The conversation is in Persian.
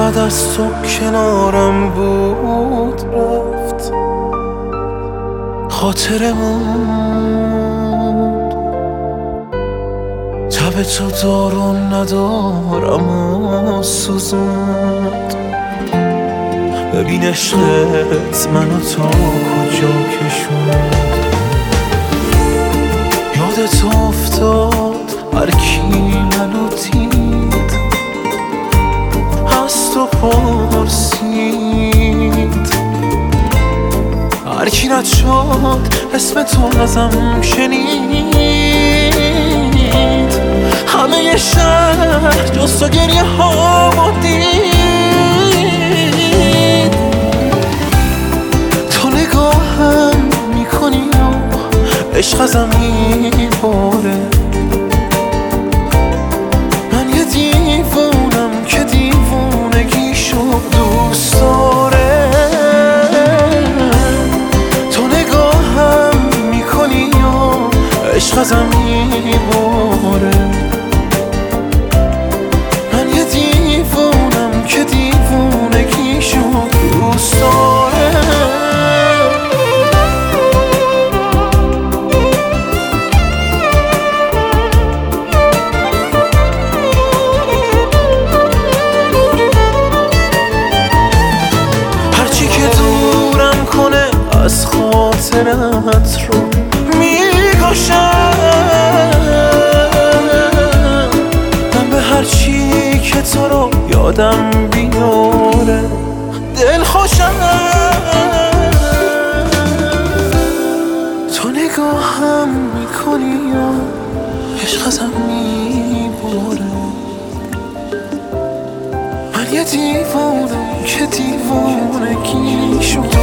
چقدر از تو کنارم بود رفت، خاطرمون تب تو دارو ندارم و سوزوند. ببین عشقت منو تا کجا کشوند. یادت افتاد هر کی منو دید از تو پرسید، هر کی رد شد اسم تو ازم شنید. همه شهر جز تو گریه ها دید. تو نگاهم میکنی و عشق ازم میباره. من یه دیوونم که دیوونگیشو دوست داره. تو نگاهم میکنی و عشق ازم میباره. من یه دیوونم که دیوونگیشو دوست داره. از خاطرت رو میکشم. من به هر چی که تو رو یادم بیاره دل خوشم. تو نگاهم میکنی و عشق ازم میباره. من یه دیوونم که دیوونگی شد